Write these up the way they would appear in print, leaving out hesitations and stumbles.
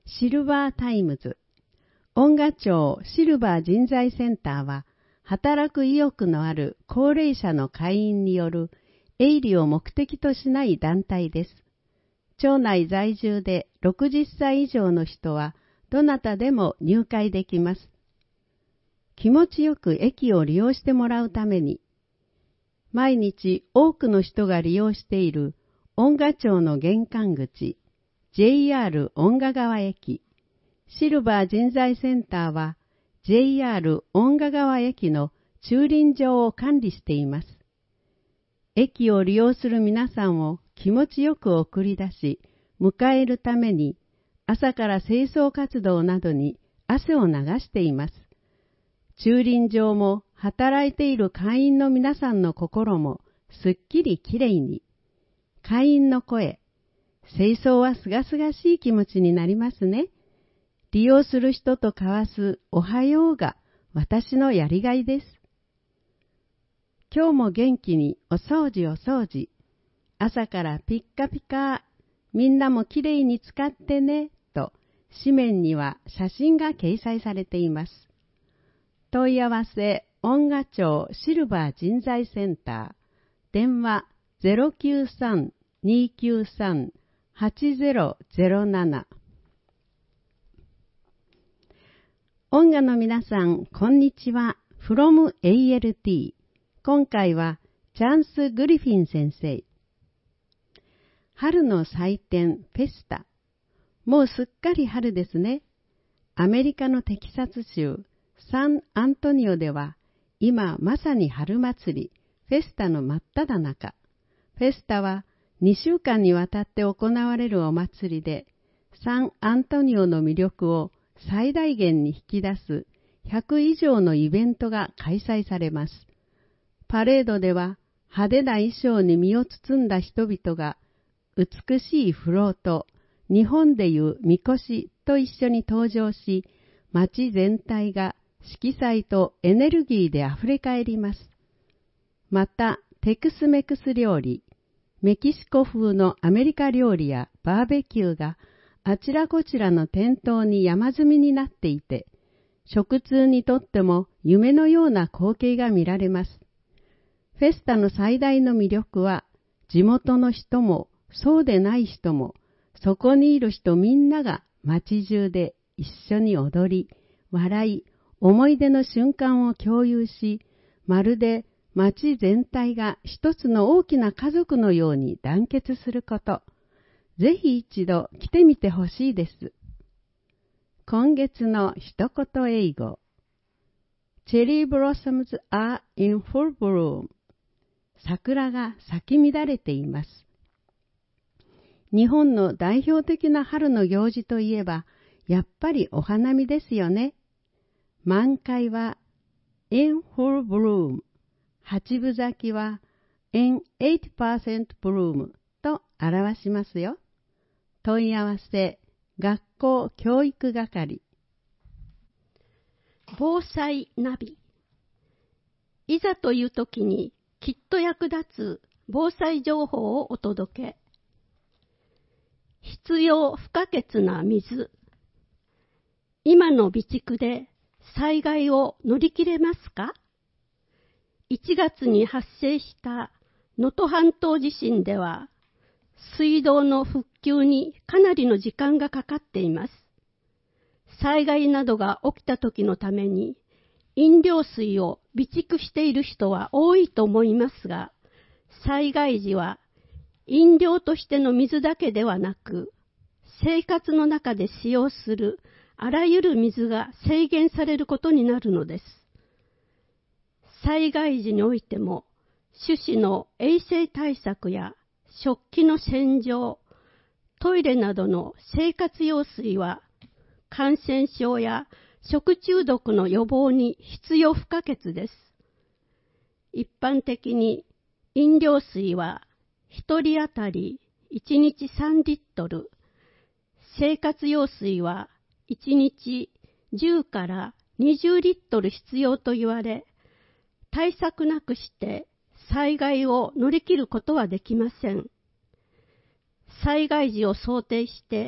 シルバータイムズ。恩賀町シルバー人材センターは、働く意欲のある高齢者の会員による営利を目的としない団体です。町内在住で60歳以上の人は、どなたでも入会できます。気持ちよく駅を利用してもらうために、毎日多くの人が利用している恩賀町の玄関口、JR 恩賀川駅、シルバー人材センターは JR 恩賀川駅の駐輪場を管理しています。駅を利用する皆さんを気持ちよく送り出し、迎えるために朝から清掃活動などに汗を流しています。駐輪場も働いている会員の皆さんの心もすっきりきれいに。会員の声、清掃はすがすがしい気持ちになりますね。利用する人と交わすおはようが私のやりがいです。今日も元気にお掃除お掃除。朝からピッカピカ。みんなもきれいに使ってね。と紙面には写真が掲載されています。問い合わせ、恩賀町シルバー人材センター。電話 093-293-8007。恩賀の皆さん、こんにちは。from ALT。今回はチャンス・グリフィン先生。春の祭典フェスタ。もうすっかり春ですね。アメリカのテキサス州サンアントニオでは今まさに春祭りフェスタの真っ只中。フェスタは2週間にわたって行われるお祭りで、サンアントニオの魅力を最大限に引き出す100以上のイベントが開催されます。パレードでは派手な衣装に身を包んだ人々が美しいフロート、日本でいうみこしと一緒に登場し、街全体が色彩とエネルギーであふれ返ります。また、テクスメクス料理、メキシコ風のアメリカ料理やバーベキューがあちらこちらの店頭に山積みになっていて、食通にとっても夢のような光景が見られます。フェスタの最大の魅力は、地元の人もそうでない人も、そこにいる人みんなが街中で一緒に踊り、笑い、思い出の瞬間を共有し、まるで街全体が一つの大きな家族のように団結すること。ぜひ一度来てみてほしいです。今月の一言英語。Cherry blossoms are in full bloom. 桜が咲き乱れています。日本の代表的な春の行事といえば、やっぱりお花見ですよね。満開は in full bloom、八分咲きは in 8% bloom と表しますよ。問い合わせ、学校教育係。 防災ナビ。いざという時にきっと役立つ防災情報をお届け。必要不可欠な水。今の備蓄で災害を乗り切れますか？1月に発生した能登半島地震では、水道の復旧にかなりの時間がかかっています。災害などが起きた時のために、飲料水を備蓄している人は多いと思いますが、災害時は飲料としての水だけではなく、生活の中で使用するあらゆる水が制限されることになるのです。災害時においても、手指の衛生対策や食器の洗浄、トイレなどの生活用水は、感染症や食中毒の予防に必要不可欠です。一般的に飲料水は1人当たり1日3リットル、生活用水は1日10から20リットル必要と言われ、対策なくして災害を乗り切ることはできません。災害時を想定して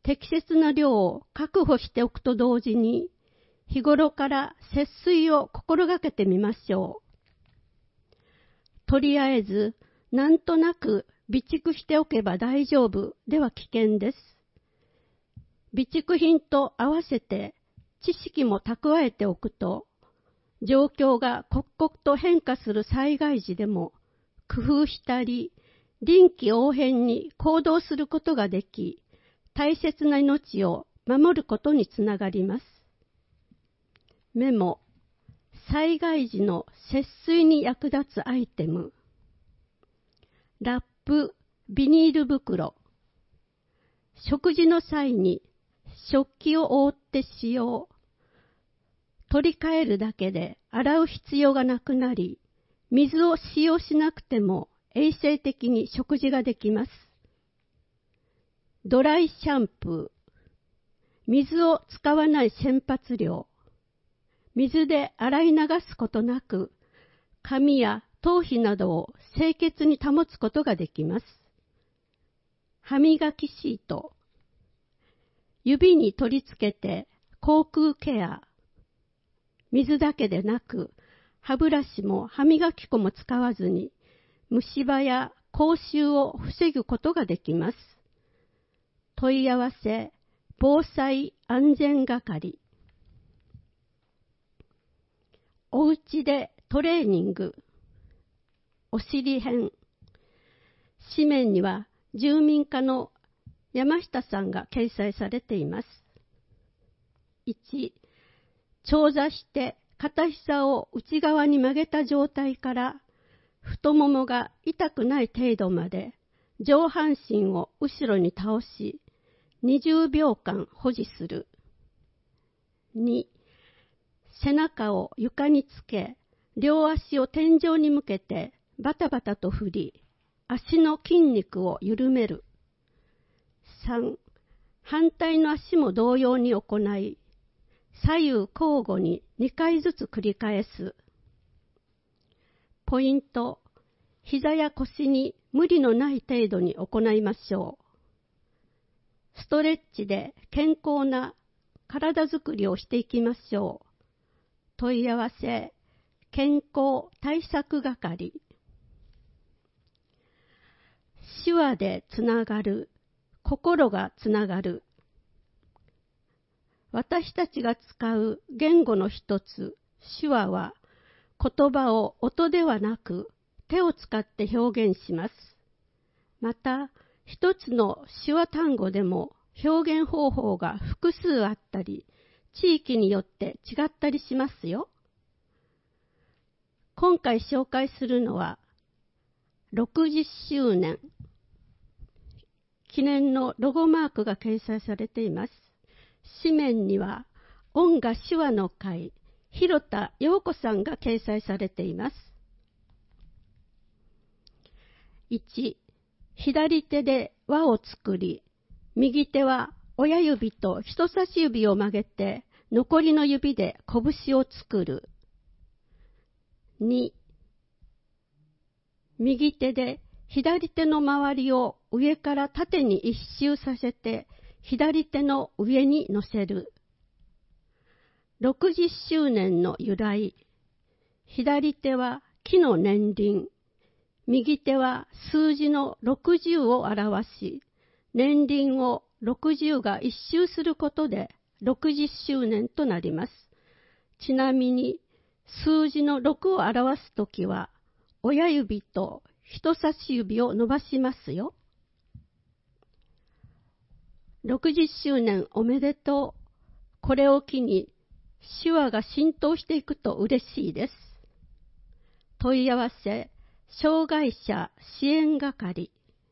適切な量を確保しておくと同時に、日頃から節水を心がけてみましょう。とりあえず、なんとなく備蓄しておけば大丈夫では危険です。備蓄品と合わせて知識も蓄えておくと、状況が刻々と変化する災害時でも工夫したり、臨機応変に行動することができ、大切な命を守ることにつながります。メモ、災害時の節水に役立つアイテム。ラップ、ビニール袋。食事の際に食器を覆って使用。取り替えるだけで洗う必要がなくなり、水を使用しなくても衛生的に食事ができます。ドライシャンプー。水を使わない洗髪料。水で洗い流すことなく、髪や頭皮などを清潔に保つことができます。歯磨きシート。指に取り付けて口腔ケア。水だけでなく、歯ブラシも歯磨き粉も使わずに、虫歯や口臭を防ぐことができます。問い合わせ、防災安全係。おうちでトレーニング。お尻編。紙面には住民課の山下さんが掲載されています。1、長座して片膝を内側に曲げた状態から太ももが痛くない程度まで上半身を後ろに倒し20秒間保持する。2、背中を床につけ両足を天井に向けてバタバタと振り足の筋肉を緩める。3、反対の足も同様に行い左右交互に2回ずつ繰り返す。ポイント、膝や腰に無理のない程度に行いましょう。ストレッチで健康な体づくりをしていきましょう。問い合わせ、健康対策係。手話でつながる、心がつながる。私たちが使う言語の一つ、手話は、言葉を音ではなく手を使って表現します。また、一つの手話単語でも表現方法が複数あったり、地域によって違ったりしますよ。今回紹介するのは、60周年。記念のロゴマークが掲載されています。紙面には、音楽手話の会、広田陽子さんが掲載されています。1、左手で輪を作り、右手は親指と人差し指を曲げて、残りの指で拳を作る。2、右手で左手の周りを上から縦に一周させて、左手の上に乗せる。60周年の由来。左手は木の年輪。右手は数字の60を表し、年輪を60が一周することで60周年となります。ちなみに、数字の6を表すときは、親指と人差し指を伸ばしますよ。60周年おめでとう。これを機に手話が浸透していくと嬉しいです。問い合わせ、障害者支援係。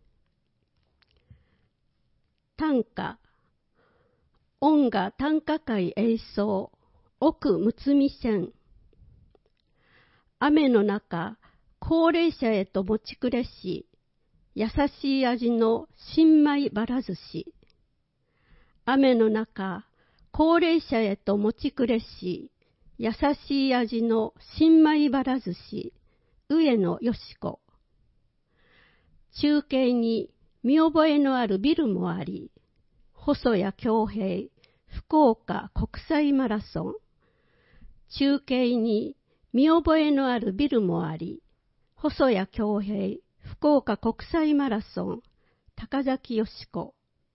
短歌。音楽短歌会演奏。奥むつみ線。雨の中、高齢者へと持ちくれし、優しい味の新米ばら寿司。雨の中、高齢者へと持ちくれし、優しい味の新米ばら寿司、上野よし子。中継に見覚えのあるビルもあり、 細谷恭平福岡国際マラソン。中継に見覚えのあるビルもあり、細谷恭平福岡国際マラソン高崎よし子。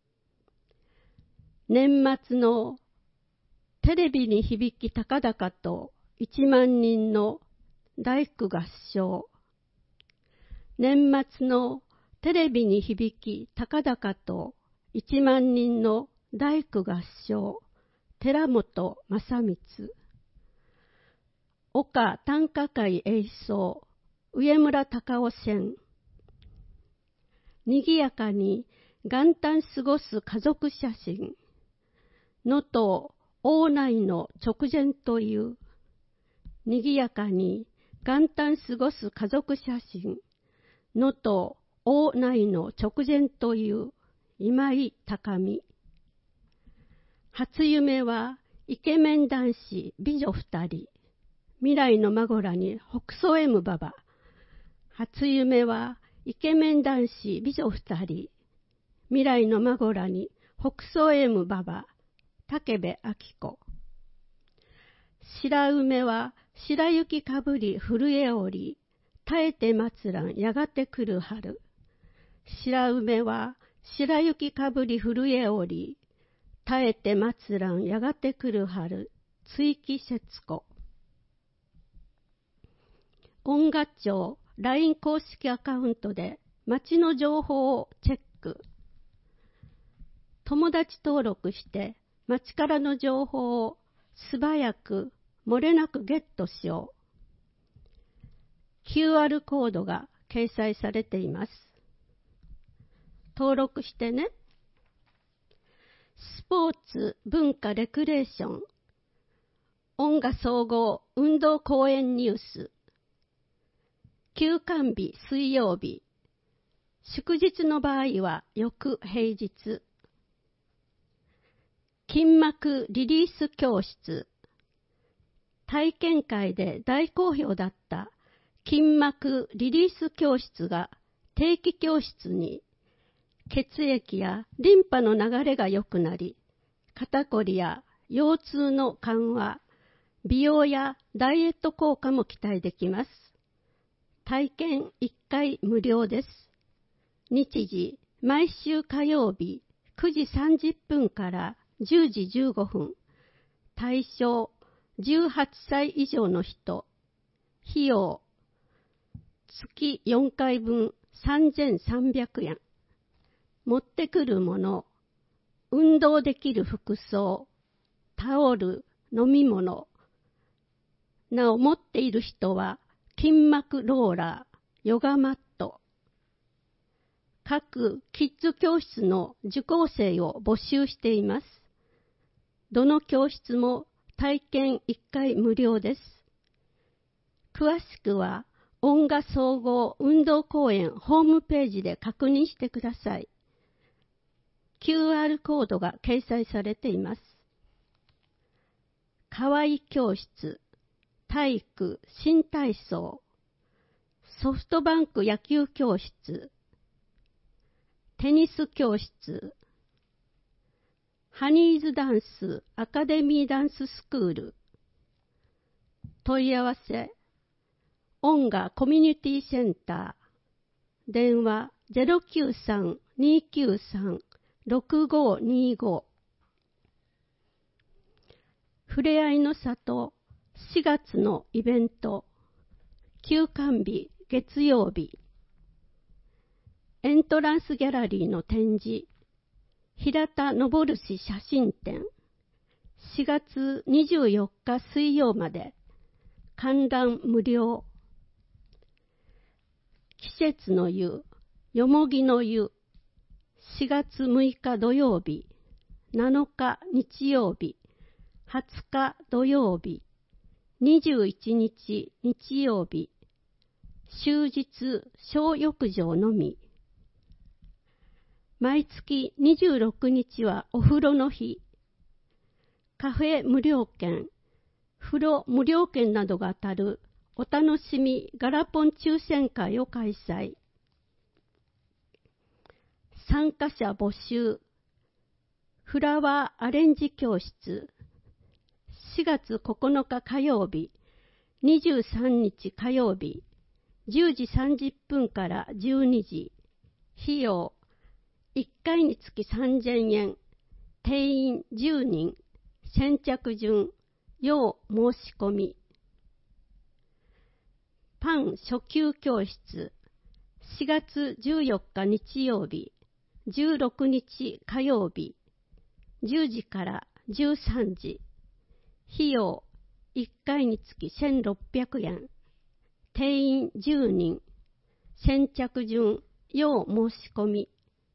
年末のテレビに響き高々と1万人の大工合唱。年末のテレビに響き高々と1万人の大工合唱。寺本正光。岡短歌会演奏。上村隆夫線。にぎやかに元旦過ごす家族写真。能登大内の直前という。にぎやかに元旦過ごす家族写真。能登大内の直前という今井高美。初夢はイケメン男子美女二人。未来の孫らに北総 M 馬場。初夢はイケメン男子美女二人。未来の孫らに北総 M 馬場。武部明子。白梅は白雪かぶり震えおり。耐えて待つらんやがて来る春。白梅は白雪かぶり震えおり。耐えて待つらんやがて来る春。追記節子。音楽庁 LINE 公式アカウントで街の情報をチェック。友達登録して街からの情報を素早く漏れなくゲットしよう。QR コードが掲載されています。登録してね。スポーツ、文化、レクレーション、音楽総合、運動公園ニュース、休館日、水曜日、祝日の場合は翌平日、筋膜リリース教室、体験会で大好評だった筋膜リリース教室が定期教室に、血液やリンパの流れが良くなり、肩こりや腰痛の緩和、美容やダイエット効果も期待できます。体験1回無料です。日時、毎週火曜日9時30分から10時15分。対象、18歳以上の人。費用、月4回分3300円。持ってくるもの、運動できる服装、タオル、飲み物。なお持っている人は筋膜ローラー、ヨガマット。各キッズ教室の受講生を募集しています。どの教室も体験1回無料です。詳しくは音楽総合運動公園ホームページで確認してください。QR コードが掲載されています。河合教室、体育、新体操、ソフトバンク野球教室、テニス教室、ハニーズダンスアカデミーダンススクール。問い合わせ、音楽コミュニティセンター、電話 093-293-6525。ふれあいの里4月のイベント、休館日月曜日。エントランスギャラリーの展示、平田昇氏写真展、4月24日水曜まで、観覧無料。季節の湯、よもぎの湯、4月6日土曜日、7日日曜日、20日土曜日、21日日曜日、終日小浴場のみ。毎月26日はお風呂の日。カフェ無料券、風呂無料券などが当たるお楽しみガラポン抽選会を開催。参加者募集。 フラワーアレンジ教室、4月9日火曜日、23日火曜日、10時30分から12時、費用1回につき3000円、定員10人、先着順、要申し込み。パン初級教室、4月14日日曜日、16日火曜日、10時から13時、費用1回につき1600円、定員10人、先着順、要申し込み。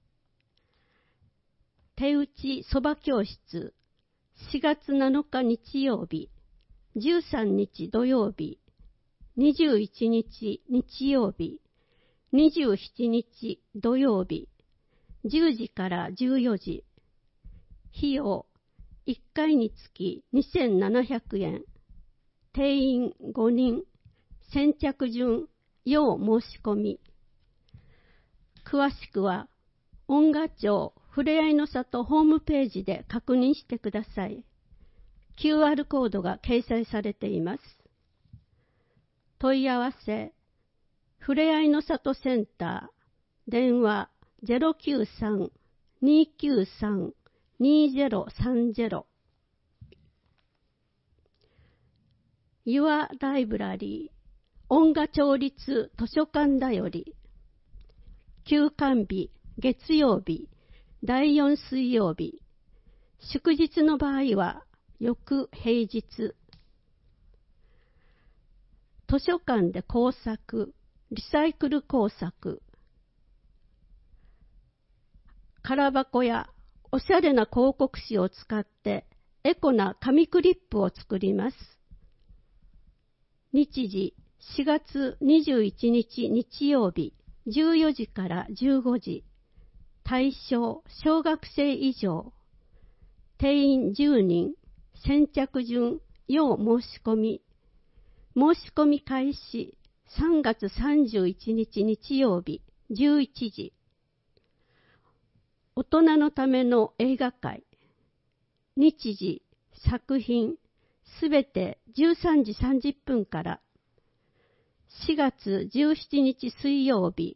手打ちそば教室、4月7日日曜日、13日土曜日、21日日曜日、27日土曜日、10時から14時、費用1回につき2700円、定員5人、先着順、要申し込み。詳しくは、恩賀町ふれあいの里ホームページで確認してください。QR コードが掲載されています。問い合わせ、ふれあいの里センター、電話 093-293-2030。Your Library、恩賀町立図書館だより、休館日、月曜日、第4水曜日、祝日の場合は、翌平日。図書館で工作、リサイクル工作。空箱やおしゃれな広告紙を使ってエコな紙クリップを作ります。日時4月21日日曜日14時から15時。対象小学生以上。定員10人。先着順、要申し込み。申し込み開始3月31日日曜日11時。大人のための映画会。日時、作品、すべて13時30分から。4月17日水曜日。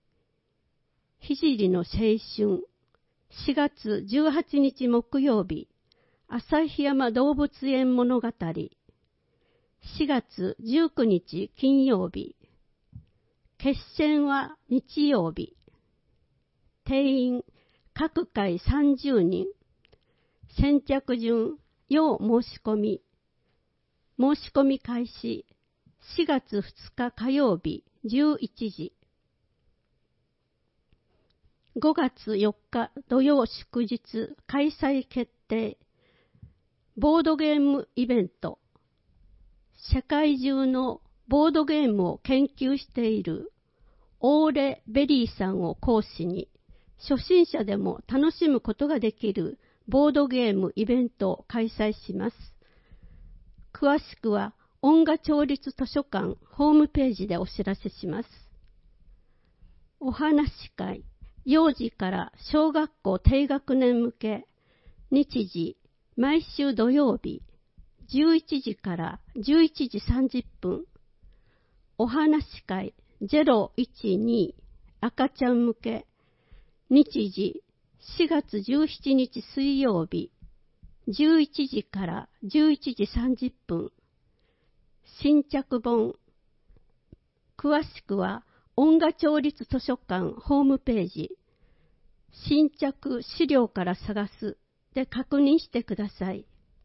聖の青春。4月18日木曜日。旭山動物園物語。4月19日金曜日。決戦は日曜日。定員各回30人。先着順、要申し込み。申し込み開始4月2日火曜日11時。5月4日土曜祝日開催決定。ボードゲームイベント。世界中のボードゲームを研究しているオーレ・ベリーさんを講師に、初心者でも楽しむことができるボードゲームイベントを開催します。詳しくは、恩賀町立図書館ホームページでお知らせします。お話し会、幼児から小学校低学年向け、日時、毎週土曜日、11時から11時30分。お話し会012赤ちゃん向け。日時4月17日水曜日、11時から11時30分。新着本。詳しくは、恩賀町立図書館ホームページ、新着資料から探すで確認してください。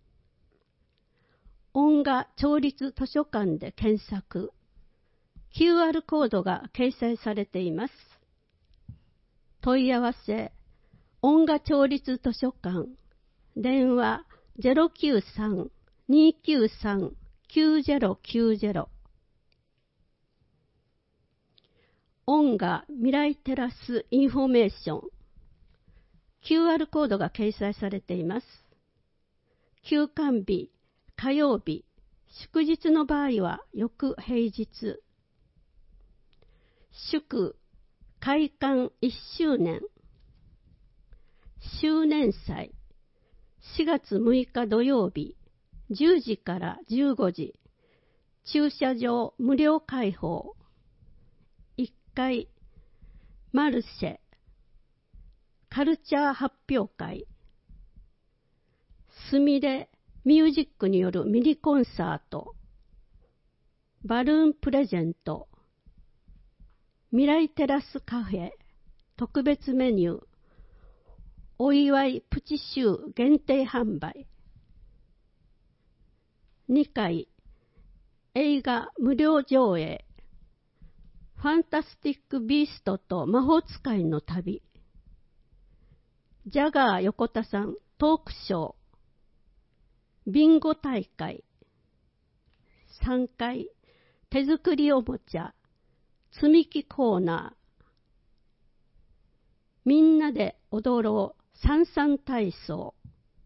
恩賀町立図書館で検索。QR コードが掲載されています。問い合わせ、恩賀町立図書館、電話093-293-9090。恩賀未来テラスインフォメーション。QR コードが掲載されています。休館日、火曜日、祝日の場合は翌平日。祝、開館1周年。周年祭、 4月6日土曜日、10時から15時、駐車場無料開放。1階、マルシェ、カルチャー発表会、すみれミュージックによるミニコンサート、バルーンプレゼント、未来テラスカフェ、特別メニュー、お祝いプチシュー限定販売。2階、映画無料上映、ファンタスティック・ビーストと魔法使いの旅、ジャガー横田さんトークショー、ビンゴ大会。3階、手作りおもちゃ、積み木コーナー。みんなで踊ろう、三々体操。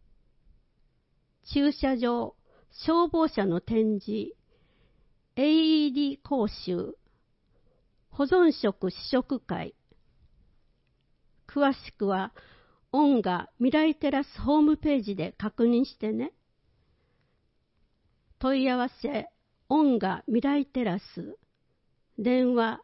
駐車場、消防車の展示、AED 講習、保存食試食会。詳しくは、オンガ未来テラスホームページで確認してね。問い合わせ、オンガ未来テラス。電話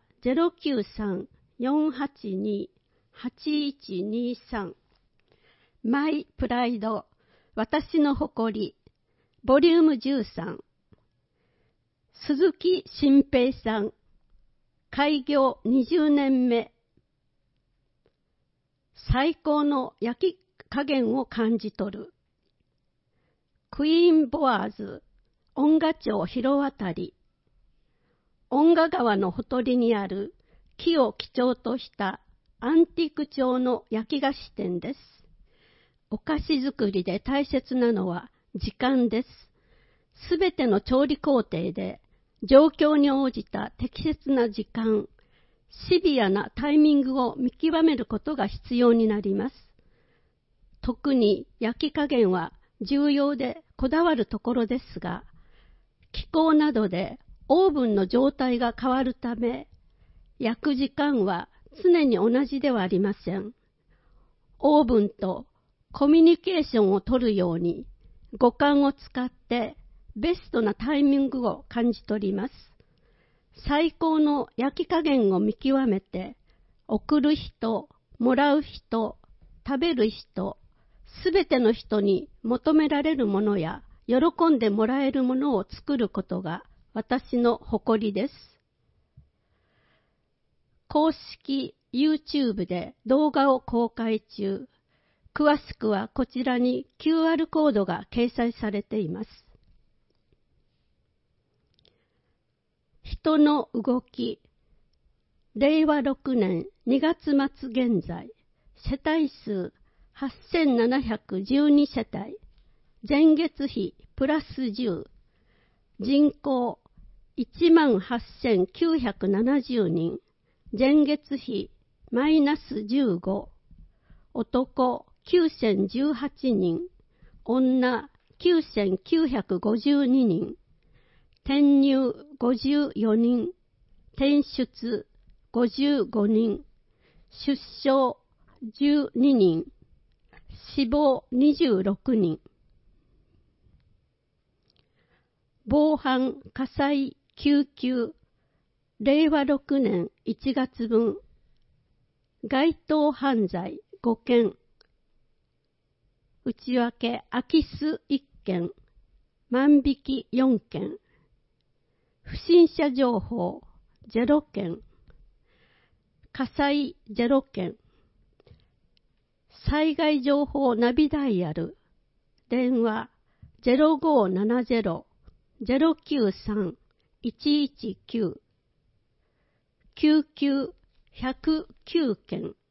093-482-8123。マイプライド、私の誇り、ボリューム13。鈴木新平さん、開業20年目。最高の焼き加減を感じ取る。クイーンボアーズ、恩賀町広渡り。恩賀川のほとりにある木を基調としたアンティーク調の焼き菓子店です。お菓子作りで大切なのは時間です。すべての調理工程で状況に応じた適切な時間、シビアなタイミングを見極めることが必要になります。特に焼き加減は重要でこだわるところですが、気候などでオーブンの状態が変わるため、焼く時間は常に同じではありません。オーブンとコミュニケーションを取るように五感を使ってベストなタイミングを感じ取ります。最高の焼き加減を見極めて、送る人、もらう人、食べる人、すべての人に求められるものや喜んでもらえるものを作ることが私の誇りです。公式 YouTube で動画を公開中。詳しくはこちらに QR コードが掲載されています。人の動き。令和6年2月末現在、世帯数8712世帯。前月比プラス10。人口18,970人。前月比マイナス15。男9,018人。女9,952人。転入54人。転出55人。出生12人。死亡26人。防犯火災救急令和6年1月分。該当犯罪5件。内訳空き巣1件。万引き4件。不審者情報0件。火災0件。災害情報ナビダイヤル。電話 0570-093-119。救急109件。